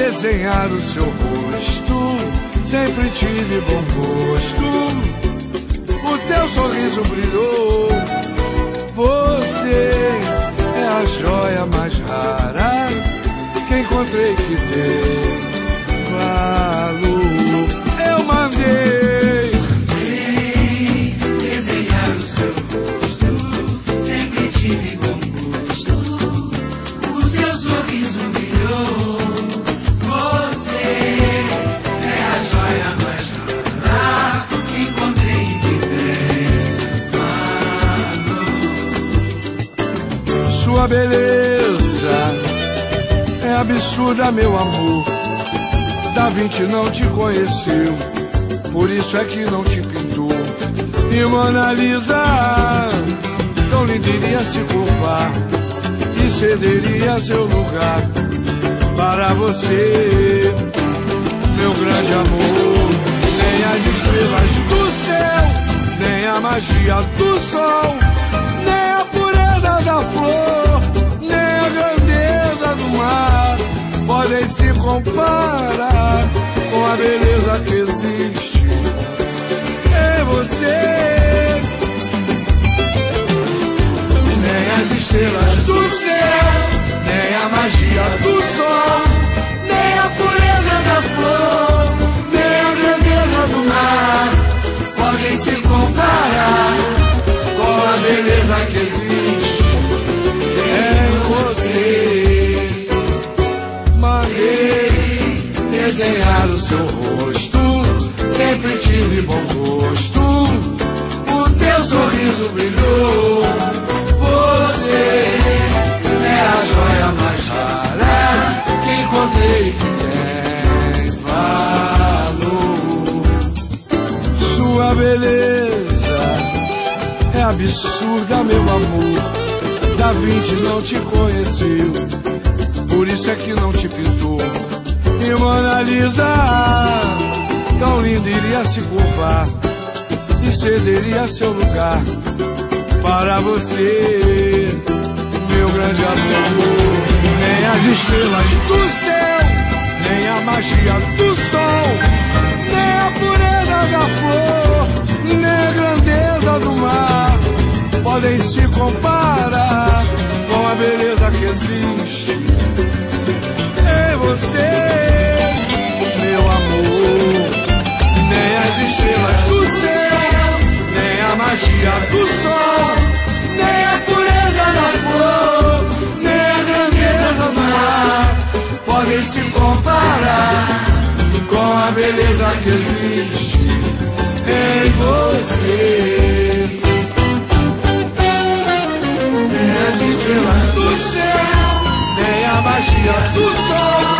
desenhar o seu rosto, sempre tive bom gosto. O teu sorriso brilhou. Você é a joia mais rara que encontrei que tem valor. Eu mandei desenhar o seu rosto, sempre tive bom gosto. O teu sorriso brilhou. Você é a joia mais rara que encontrei que tem valor. sua beleza é absurda, meu amor. Da Vinci não te conheceu, por isso é que não te pintou. E Mona Lisa tão linda iria se curvar e cederia seu lugar para você, meu grande amor. Nem as estrelas do céu, nem a magia do sol, nem a pureza da flor, nem a grandeza do mar podem se comparar com a beleza que existe em você. Nem as estrelas do céu, nem a magia do sol, nem a pureza da flor, nem a grandeza do mar podem se comparar com a beleza que existe em você. Mandei desenhar o seu rosto, sempre tive bom gosto. O teu sorriso brilhou. Você é a joia mais rara que encontrei que tem valor. Sua beleza é absurda, meu amor. Da Vinci não te conheceu, por isso é que não te pintou. E Mona Lisa tão linda iria se curvar e cederia seu lugar para você, meu grande amor. Nem as estrelas do céu, nem a magia do sol, nem a pureza da flor, nem a grandeza do mar podem se comparar com a beleza que existe em você, meu amor. Nem as estrelas do céu, nem a magia do sol, nem a pureza da flor, nem a grandeza do mar podem se comparar com a beleza que existe em você. Nem as estrelas do céu, nem a magia do sol,